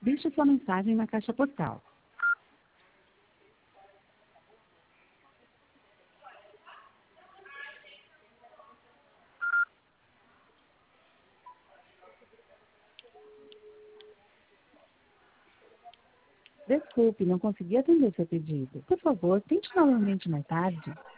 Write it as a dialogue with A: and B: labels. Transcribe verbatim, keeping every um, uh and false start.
A: Deixe sua mensagem na caixa postal. Desculpe, não consegui atender seu pedido. Por favor, tente novamente mais tarde.